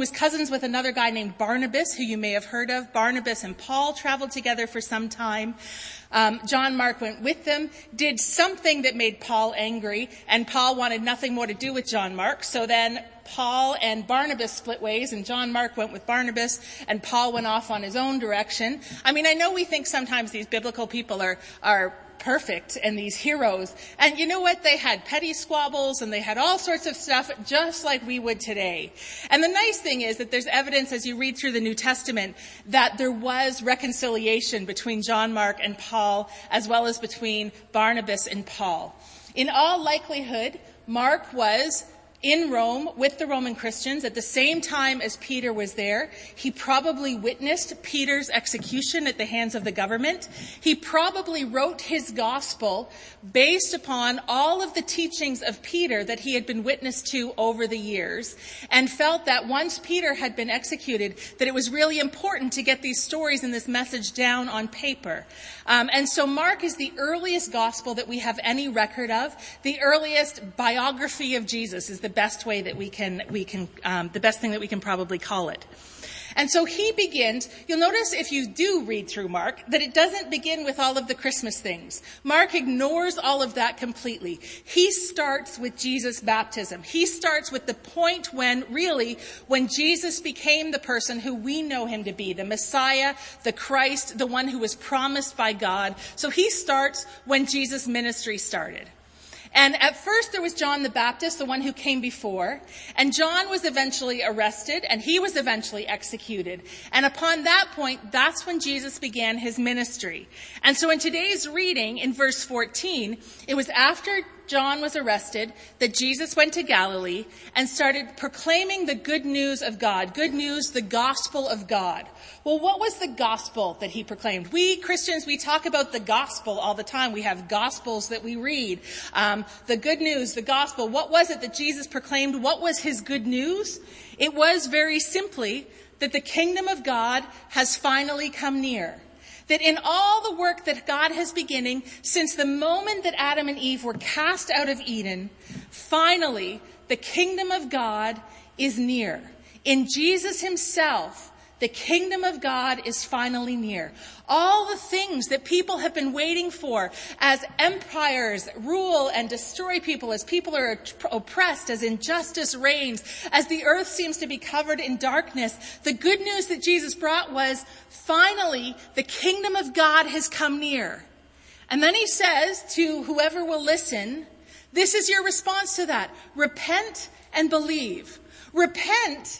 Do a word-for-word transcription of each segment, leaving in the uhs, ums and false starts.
was cousins with another guy named Barnabas, who you may have heard of. Barnabas and Paul traveled together for some time. Um, John Mark went with them, did something that made Paul angry, and Paul wanted nothing more to do with John Mark. So then Paul and Barnabas split ways, and John Mark went with Barnabas, and Paul went off on his own direction. I mean, I know we think sometimes these biblical people are, are perfect and these heroes. And you know what? They had petty squabbles and they had all sorts of stuff just like we would today. And the nice thing is that there's evidence as you read through the New Testament that there was reconciliation between John Mark and Paul, as well as between Barnabas and Paul. In all likelihood, Mark was in Rome with the Roman Christians at the same time as Peter was there. He probably witnessed Peter's execution at the hands of the government. He probably wrote his gospel based upon all of the teachings of Peter that he had been witness to over the years, and felt that once Peter had been executed, that it was really important to get these stories and this message down on paper. Um, and so Mark is the earliest gospel that we have any record of. The earliest biography of Jesus is the best way that we can, we can, um, the best thing that we can probably call it. And so he begins, you'll notice if you do read through Mark, that it doesn't begin with all of the Christmas things. Mark ignores all of that completely. He starts with Jesus' baptism. He starts with the point when, really, when Jesus became the person who we know him to be, the Messiah, the Christ, the one who was promised by God. So he starts when Jesus' ministry started. And at first there was John the Baptist, the one who came before, and John was eventually arrested and he was eventually executed. And upon that point, that's when Jesus began his ministry. And so in today's reading, in verse fourteen, it was after John was arrested that Jesus went to Galilee and started proclaiming the good news of God, good news, the gospel of God. Well, what was the gospel that he proclaimed? We Christians, we talk about the gospel all the time. We have gospels that we read. Um, the good news, the gospel. What was it that Jesus proclaimed? What was his good news? It was very simply that the kingdom of God has finally come near. That in all the work that God has beginning, since the moment that Adam and Eve were cast out of Eden, finally, the kingdom of God is near. In Jesus himself, the kingdom of God is finally near. All the things that people have been waiting for as empires rule and destroy people, as people are oppressed, as injustice reigns, as the earth seems to be covered in darkness, the good news that Jesus brought was, finally, the kingdom of God has come near. And then he says to whoever will listen, this is your response to that. Repent and believe. Repent.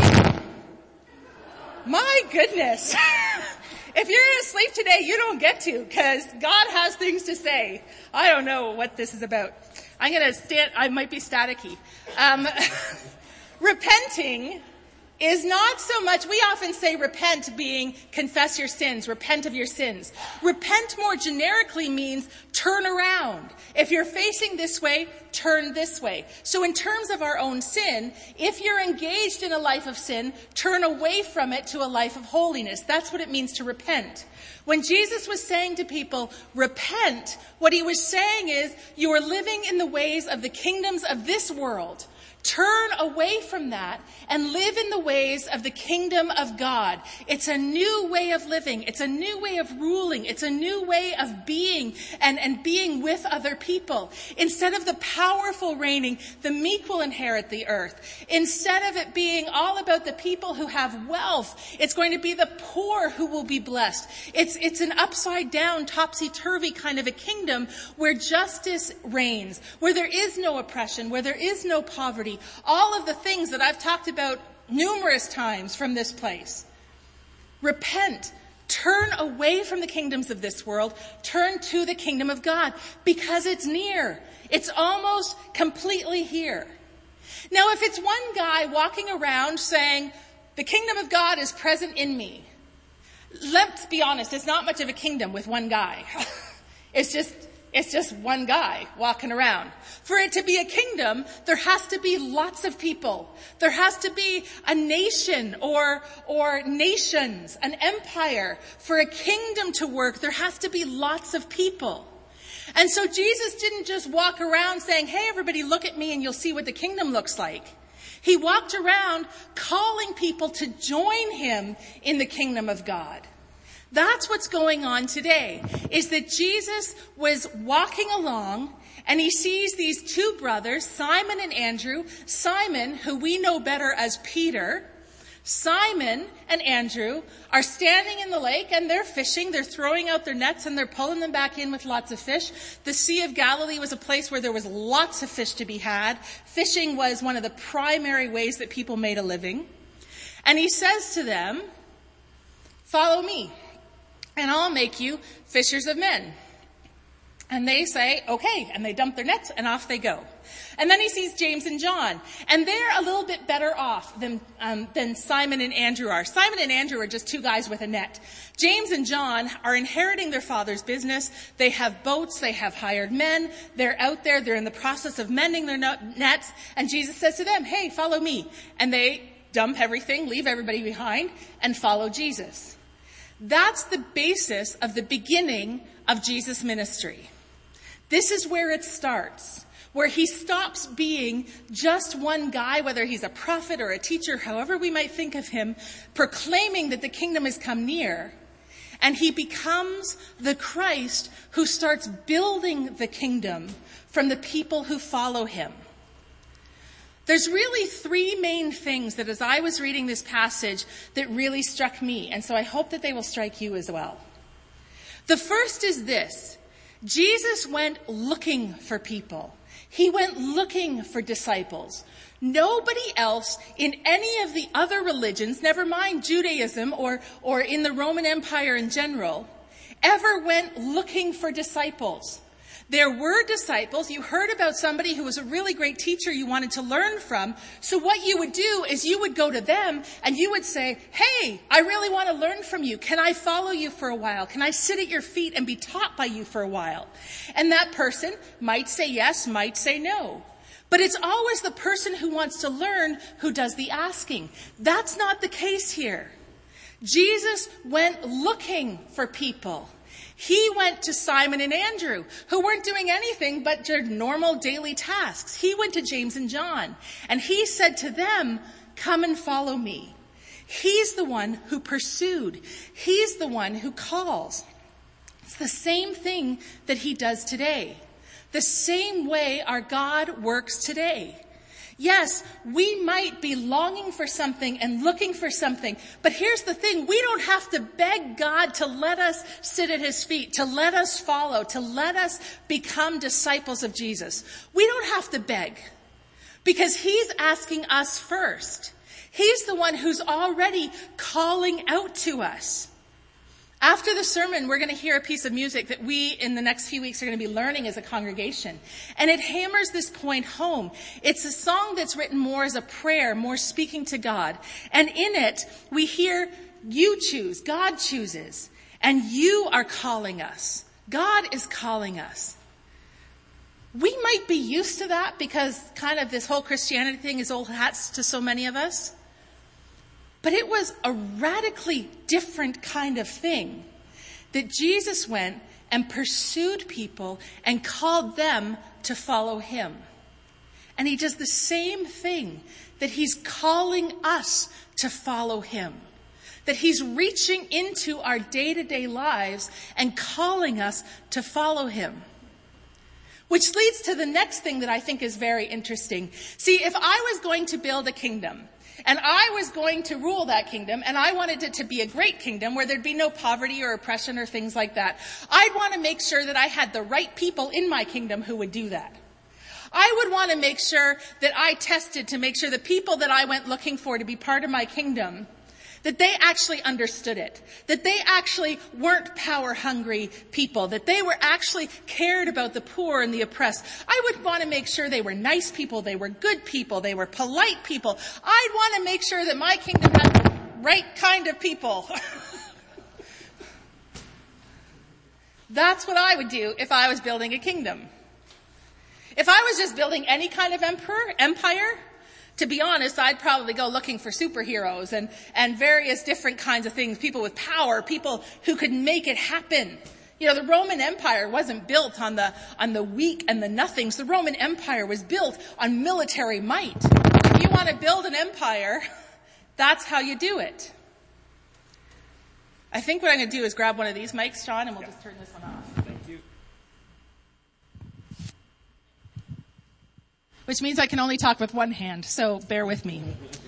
My goodness. If you're asleep today, you don't get to, because God has things to say. I don't know what this is about. I'm going to stand, I might be staticky. Um, repenting is not so much, we often say repent being confess your sins, repent of your sins. Repent more generically means turn around. If you're facing this way, turn this way. So in terms of our own sin, if you're engaged in a life of sin, turn away from it to a life of holiness. That's what it means to repent. When Jesus was saying to people, repent, what he was saying is, you are living in the ways of the kingdoms of this world. Turn away from that and live in the ways of the kingdom of God. It's a new way of living. It's a new way of ruling. It's a new way of being and, and being with other people. Instead of the powerful reigning, the meek will inherit the earth. Instead of it being all about the people who have wealth, it's going to be the poor who will be blessed. It's, it's an upside down, topsy-turvy kind of a kingdom where justice reigns, where there is no oppression, where there is no poverty. All of the things that I've talked about numerous times from this place. Repent. Turn away from the kingdoms of this world. Turn to the kingdom of God, because it's near. It's almost completely here. Now, if it's one guy walking around saying, the kingdom of God is present in me, let's be honest, it's not much of a kingdom with one guy. It's just It's just one guy walking around. For it to be a kingdom, there has to be lots of people. There has to be a nation or, or nations, an empire. For a kingdom to work, there has to be lots of people. And so Jesus didn't just walk around saying, hey, everybody, look at me and you'll see what the kingdom looks like. He walked around calling people to join him in the kingdom of God. That's what's going on today, is that Jesus was walking along and he sees these two brothers, Simon and Andrew. Simon, who we know better as Peter, Simon and Andrew are standing in the lake and they're fishing. They're throwing out their nets and they're pulling them back in with lots of fish. The Sea of Galilee was a place where there was lots of fish to be had. Fishing was one of the primary ways that people made a living. And he says to them, "Follow me, and I'll make you fishers of men." And they say, "Okay," and they dump their nets and off they go. And then he sees James and John, and they're a little bit better off than um, than Simon and Andrew are. Simon and Andrew are just two guys with a net. James and John are inheriting their father's business. They have boats, they have hired men, they're out there, they're in the process of mending their nets, and Jesus says to them, "Hey, follow me." And they dump everything, leave everybody behind, and follow Jesus. That's the basis of the beginning of Jesus' ministry. This is where it starts, where he stops being just one guy, whether he's a prophet or a teacher, however we might think of him, proclaiming that the kingdom has come near, and he becomes the Christ who starts building the kingdom from the people who follow him. There's really three main things that as I was reading this passage that really struck me, and so I hope that they will strike you as well. The first is this: Jesus went looking for people. He went looking for disciples. Nobody else in any of the other religions, never mind Judaism or, or in the Roman Empire in general, ever went looking for disciples. There were disciples. You heard about somebody who was a really great teacher you wanted to learn from. So what you would do is you would go to them and you would say, "Hey, I really want to learn from you. Can I follow you for a while? Can I sit at your feet and be taught by you for a while?" And that person might say yes, might say no. But it's always the person who wants to learn who does the asking. That's not the case here. Jesus went looking for people. He went to Simon and Andrew, who weren't doing anything but their normal daily tasks. He went to James and John, and he said to them, "Come and follow me." He's the one who pursued. He's the one who calls. It's the same thing that he does today. The same way our God works today. Yes, we might be longing for something and looking for something, but here's the thing: we don't have to beg God to let us sit at his feet, to let us follow, to let us become disciples of Jesus. We don't have to beg, because he's asking us first. He's the one who's already calling out to us. After the sermon, we're going to hear a piece of music that we, in the next few weeks, are going to be learning as a congregation. And it hammers this point home. It's a song that's written more as a prayer, more speaking to God. And in it, we hear, "You choose, God chooses, and you are calling us. God is calling us." We might be used to that because kind of this whole Christianity thing is old hats to so many of us. But it was a radically different kind of thing that Jesus went and pursued people and called them to follow him. And he does the same thing, that he's calling us to follow him. That he's reaching into our day-to-day lives and calling us to follow him. Which leads to the next thing that I think is very interesting. See, if I was going to build a kingdom, and I was going to rule that kingdom, and I wanted it to be a great kingdom where there'd be no poverty or oppression or things like that, I'd want to make sure that I had the right people in my kingdom who would do that. I would want to make sure that I tested to make sure the people that I went looking for to be part of my kingdom, that they actually understood it, that they actually weren't power-hungry people, that they were actually cared about the poor and the oppressed. I would want to make sure they were nice people, they were good people, they were polite people. I'd want to make sure that my kingdom had the right kind of people. That's what I would do if I was building a kingdom. If I was just building any kind of emperor, empire, to be honest, I'd probably go looking for superheroes and, and various different kinds of things, people with power, people who could make it happen. You know, the Roman Empire wasn't built on the, on the weak and the nothings. The Roman Empire was built on military might. if you want to build an empire, that's how you do it. I think what I'm going to do is grab one of these mics, John, and we'll yeah. just turn this one off. Thank you. Which means I can only talk with one hand, so bear with me.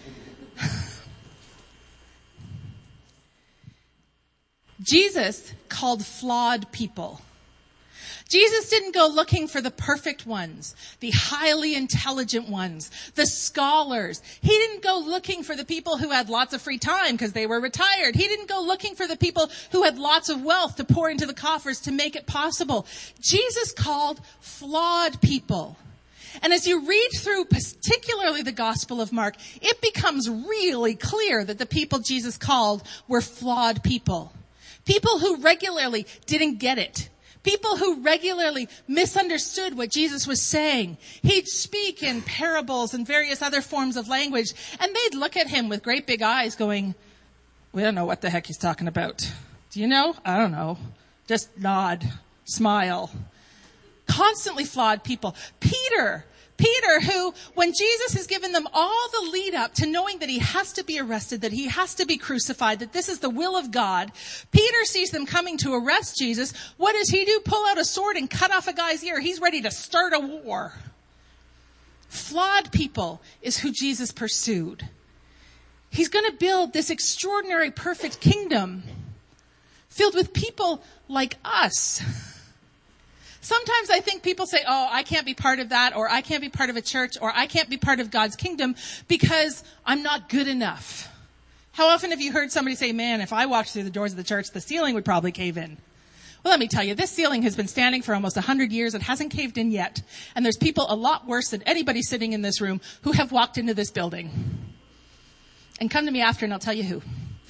Jesus called flawed people. Jesus didn't go looking for the perfect ones, the highly intelligent ones, the scholars. He didn't go looking for the people who had lots of free time because they were retired. He didn't go looking for the people who had lots of wealth to pour into the coffers to make it possible. Jesus called flawed people. And as you read through particularly the Gospel of Mark, it becomes really clear that the people Jesus called were flawed people. People who regularly didn't get it. People who regularly misunderstood what Jesus was saying. He'd speak in parables and various other forms of language, and they'd look at him with great big eyes going, we don't know what the heck he's talking about. Do you know? I don't know. Just nod, smile. Constantly flawed people. Peter. Peter, who, when Jesus has given them all the lead up to knowing that he has to be arrested, that he has to be crucified, that this is the will of God, Peter sees them coming to arrest Jesus. What does he do? Pull out a sword and cut off a guy's ear. He's ready to start a war. Flawed people is who Jesus pursued. He's going to build this extraordinary, perfect kingdom filled with people like us. Sometimes I think people say, oh, I can't be part of that, or I can't be part of a church, or I can't be part of God's kingdom because I'm not good enough. How often have you heard somebody say, man, if I walked through the doors of the church, the ceiling would probably cave in? Well, let me tell you, this ceiling has been standing for almost a hundred years. It hasn't caved in yet. And there's people a lot worse than anybody sitting in this room who have walked into this building. And come to me after and I'll tell you who.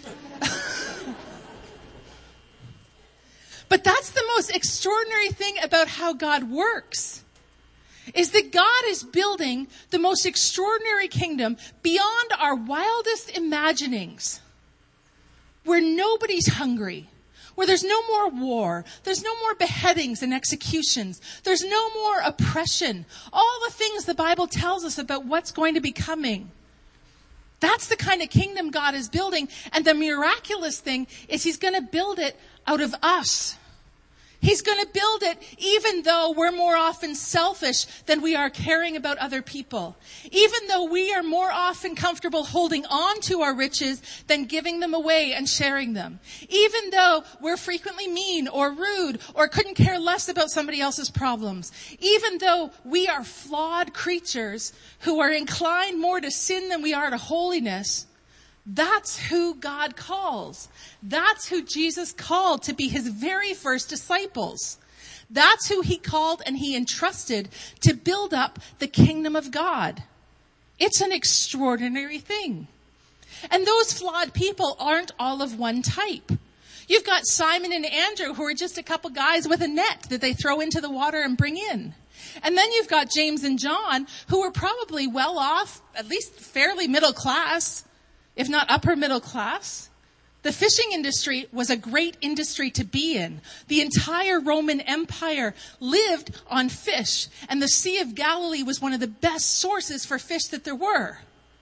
But that's the most extraordinary thing about how God works, is that God is building the most extraordinary kingdom beyond our wildest imaginings, where nobody's hungry, where there's no more war, there's no more beheadings and executions, there's no more oppression, all the things the Bible tells us about what's going to be coming. That's the kind of kingdom God is building. And the miraculous thing is he's going to build it out of us. He's going to build it even though we're more often selfish than we are caring about other people. Even though we are more often comfortable holding on to our riches than giving them away and sharing them. Even though we're frequently mean or rude or couldn't care less about somebody else's problems. Even though we are flawed creatures who are inclined more to sin than we are to holiness. That's who God calls. That's who Jesus called to be his very first disciples. That's who he called and he entrusted to build up the kingdom of God. It's an extraordinary thing. And those flawed people aren't all of one type. You've got Simon and Andrew, who are just a couple guys with a net that they throw into the water and bring in. And then you've got James and John, who are probably well off, at least fairly middle class, if not upper middle class. The fishing industry was a great industry to be in. The entire Roman Empire lived on fish, and the Sea of Galilee was one of the best sources for fish that there were.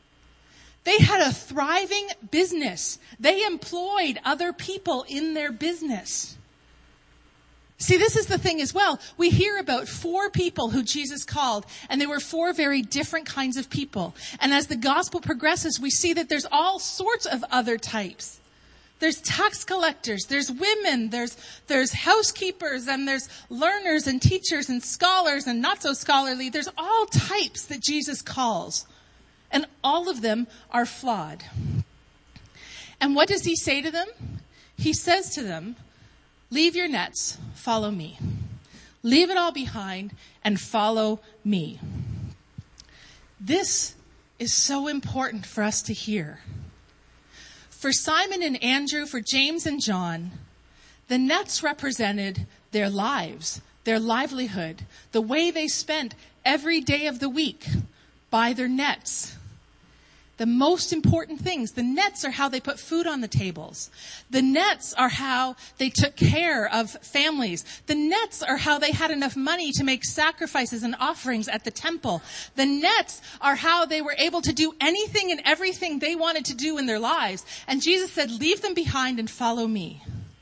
They had a thriving business. They employed other people in their business. See, this is the thing as well. We hear about four people who Jesus called, and they were four very different kinds of people. And as the gospel progresses, we see that there's all sorts of other types. There's tax collectors, there's women, there's there's housekeepers, and there's learners and teachers and scholars and not so scholarly. There's all types that Jesus calls. And all of them are flawed. And what does he say to them? He says to them, leave your nets, follow me. Leave it all behind and follow me. This is so important for us to hear. For Simon and Andrew, for James and John, the nets represented their lives, their livelihood, the way they spent every day of the week by their nets. The most important things. The nets are how they put food on the tables. The nets are how they took care of families. The nets are how they had enough money to make sacrifices and offerings at the temple. The nets are how they were able to do anything and everything they wanted to do in their lives. And Jesus said, leave them behind and follow me.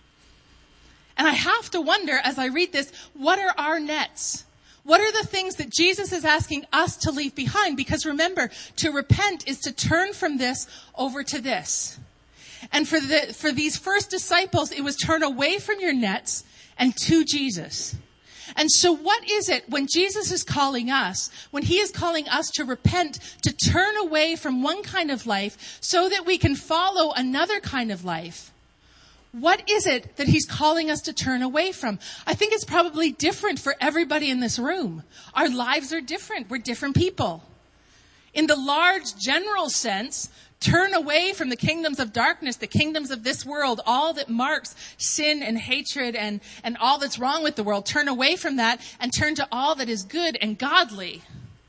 And I have to wonder as I read this, what are our nets? What are the things that Jesus is asking us to leave behind? Because remember, to repent is to turn from this over to this. And for the, for these first disciples, it was turn away from your nets and to Jesus. And so what is it when Jesus is calling us, when he is calling us to repent, to turn away from one kind of life so that we can follow another kind of life? What is it that he's calling us to turn away from? I think it's probably different for everybody in this room. Our lives are different. We're different people. In the large general sense, turn away from the kingdoms of darkness, the kingdoms of this world, all that marks sin and hatred and, and all that's wrong with the world. Turn away from that and turn to all that is good and godly.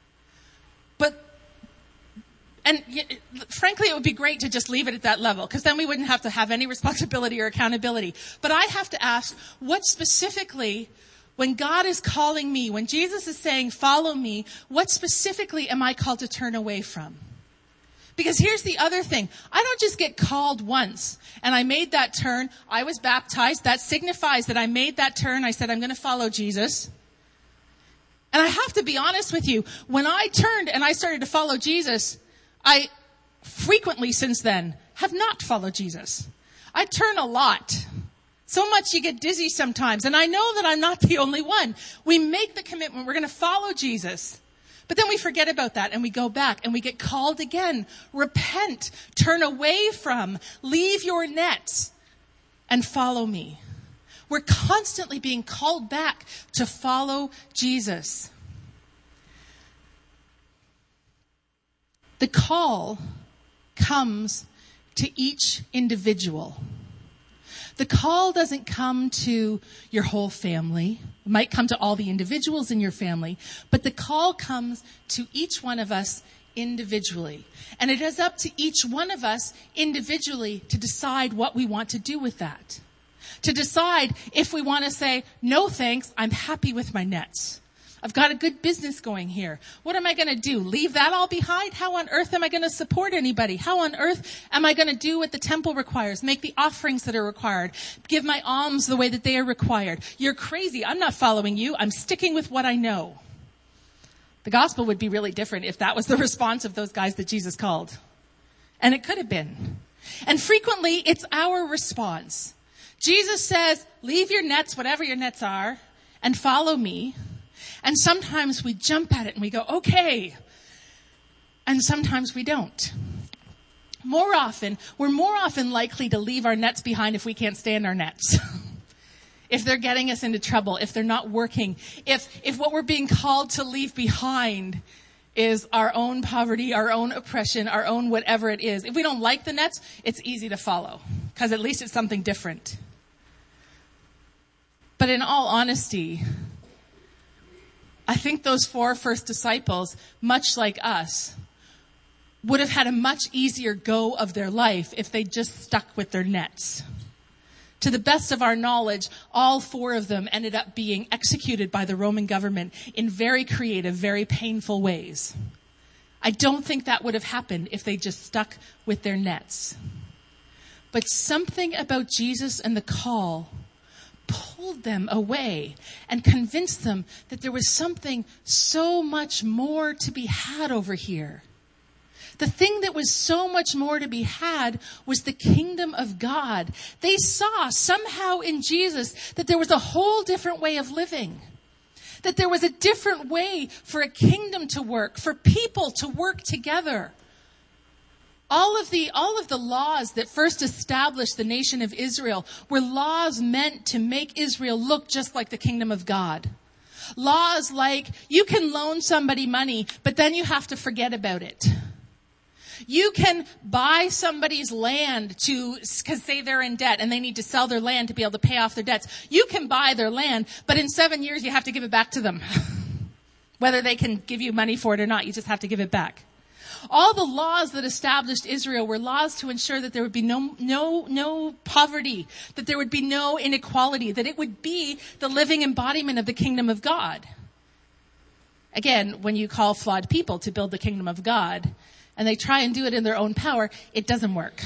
But And frankly, it would be great to just leave it at that level, because then we wouldn't have to have any responsibility or accountability. But I have to ask, what specifically, when God is calling me, when Jesus is saying, follow me, what specifically am I called to turn away from? Because here's the other thing. I don't just get called once and I made that turn. I was baptized. That signifies that I made that turn. I said, I'm going to follow Jesus. And I have to be honest with you. When I turned and I started to follow Jesus, I frequently since then have not followed Jesus. I turn a lot. So much you get dizzy sometimes. And I know that I'm not the only one. We make the commitment, we're going to follow Jesus. But then we forget about that and we go back and we get called again. Repent, turn away from, leave your nets and follow me. We're constantly being called back to follow Jesus. The call comes to each individual. The call doesn't come to your whole family. It might come to all the individuals in your family, but the call comes to each one of us individually. And it is up to each one of us individually to decide what we want to do with that. To decide if we want to say, no thanks, I'm happy with my nets. I've got a good business going here. What am I going to do? Leave that all behind? How on earth am I going to support anybody? How on earth am I going to do what the temple requires? Make the offerings that are required. Give my alms the way that they are required. You're crazy. I'm not following you. I'm sticking with what I know. The gospel would be really different if that was the response of those guys that Jesus called. And it could have been. And frequently it's our response. Jesus says, leave your nets, whatever your nets are, and follow me. And sometimes we jump at it and we go, okay. And sometimes we don't. More often, we're more often likely to leave our nets behind if we can't stay in our nets. If they're getting us into trouble, if they're not working, if, if what we're being called to leave behind is our own poverty, our own oppression, our own whatever it is. If we don't like the nets, it's easy to follow because at least it's something different. But in all honesty, I think those four first disciples, much like us, would have had a much easier go of their life if they just stuck with their nets. To the best of our knowledge, all four of them ended up being executed by the Roman government in very creative, very painful ways. I don't think that would have happened if they just stuck with their nets. But something about Jesus and the call pulled them away and convinced them that there was something so much more to be had over here. The thing that was so much more to be had was the kingdom of God. They saw somehow in Jesus that there was a whole different way of living. That there was a different way for a kingdom to work, for people to work together. All of the, all of the laws that first established the nation of Israel were laws meant to make Israel look just like the kingdom of God. Laws like, you can loan somebody money, but then you have to forget about it. You can buy somebody's land to, cause say they're in debt and they need to sell their land to be able to pay off their debts. You can buy their land, but in seven years you have to give it back to them. Whether they can give you money for it or not, you just have to give it back. All the laws that established Israel were laws to ensure that there would be no, no, no poverty, that there would be no inequality, that it would be the living embodiment of the kingdom of God. Again, when you call flawed people to build the kingdom of God, and they try and do it in their own power, it doesn't work.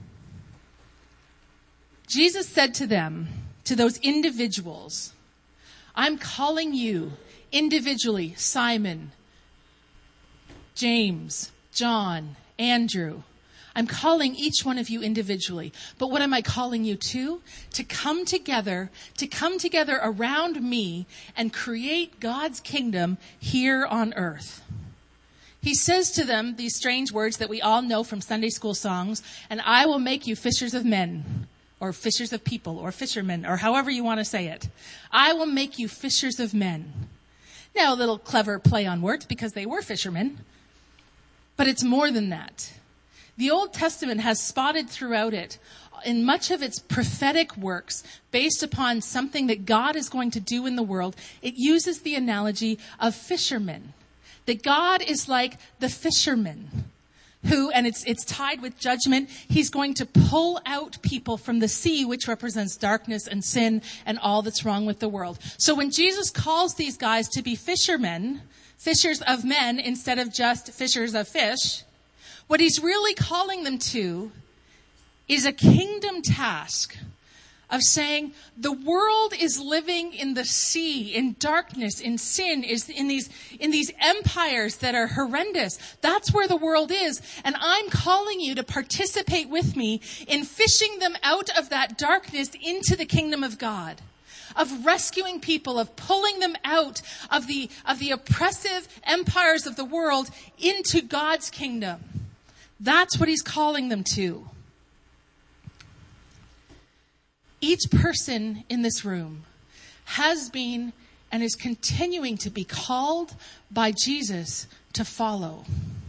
Jesus said to them, to those individuals, I'm calling you individually, Simon, James, John, Andrew. I'm calling each one of you individually. But what am I calling you to? To come together, to come together around me and create God's kingdom here on earth. He says to them these strange words that we all know from Sunday school songs, and I will make you fishers of men, or fishers of people, or fishermen, or however you want to say it. I will make you fishers of men. Now, a little clever play on words because they were fishermen, but it's more than that. The Old Testament has spotted throughout it, in much of its prophetic works, based upon something that God is going to do in the world, it uses the analogy of fishermen. That God is like the fisherman who, and it's, it's tied with judgment, he's going to pull out people from the sea, which represents darkness and sin and all that's wrong with the world. So when Jesus calls these guys to be fishermen, fishers of men instead of just fishers of fish, what he's really calling them to is a kingdom task of saying the world is living in the sea, in darkness, in sin, is in these, in these empires that are horrendous. That's where the world is. And I'm calling you to participate with me in fishing them out of that darkness into the kingdom of God. Of rescuing people, of pulling them out of the, of the oppressive empires of the world into God's kingdom. That's what he's calling them to. Each person in this room has been and is continuing to be called by Jesus to follow.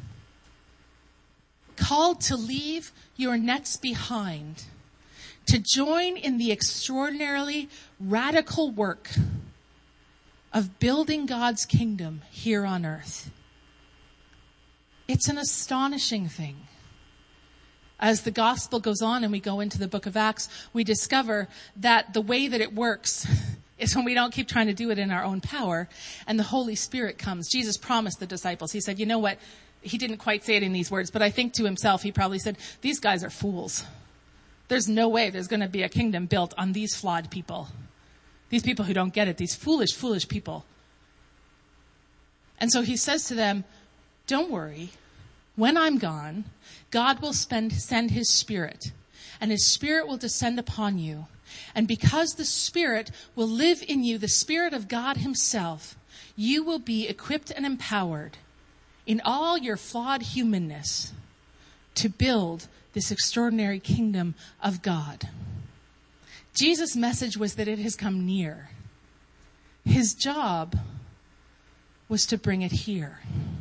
Called to leave your nets behind, to join in the extraordinarily radical work of building God's kingdom here on earth. It's an astonishing thing. As the gospel goes on and we go into the book of Acts, we discover that the way that it works is when we don't keep trying to do it in our own power and the Holy Spirit comes. Jesus promised the disciples. He said, you know what? He didn't quite say it in these words, but I think to himself, he probably said, these guys are fools. There's no way there's going to be a kingdom built on these flawed people. These people who don't get it, these foolish, foolish people. And so he says to them, don't worry. When I'm gone, God will spend, send his Spirit, and his Spirit will descend upon you. And because the Spirit will live in you, the Spirit of God himself, you will be equipped and empowered in all your flawed humanness to build this extraordinary kingdom of God. Jesus' message was that it has come near. His job was to bring it here.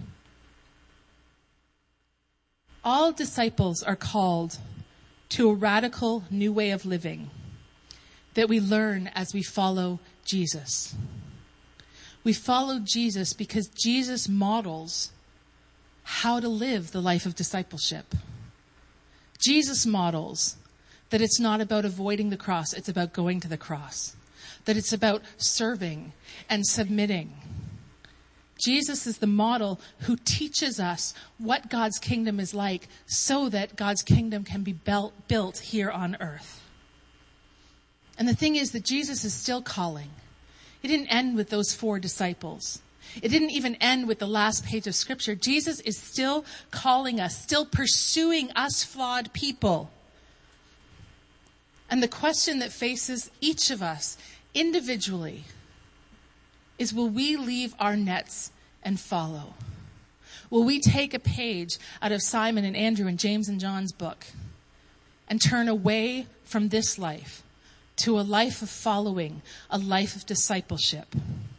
All disciples are called to a radical new way of living that we learn as we follow Jesus. We follow Jesus because Jesus models how to live the life of discipleship. Jesus models that it's not about avoiding the cross, it's about going to the cross. That it's about serving and submitting. Jesus is the model who teaches us what God's kingdom is like so that God's kingdom can be built here on earth. And the thing is that Jesus is still calling. It didn't end with those four disciples. It didn't even end with the last page of Scripture. Jesus is still calling us, still pursuing us flawed people. And the question that faces each of us individually is, will we leave our nets and follow? Will we take a page out of Simon and Andrew and James and John's book and turn away from this life to a life of following, a life of discipleship?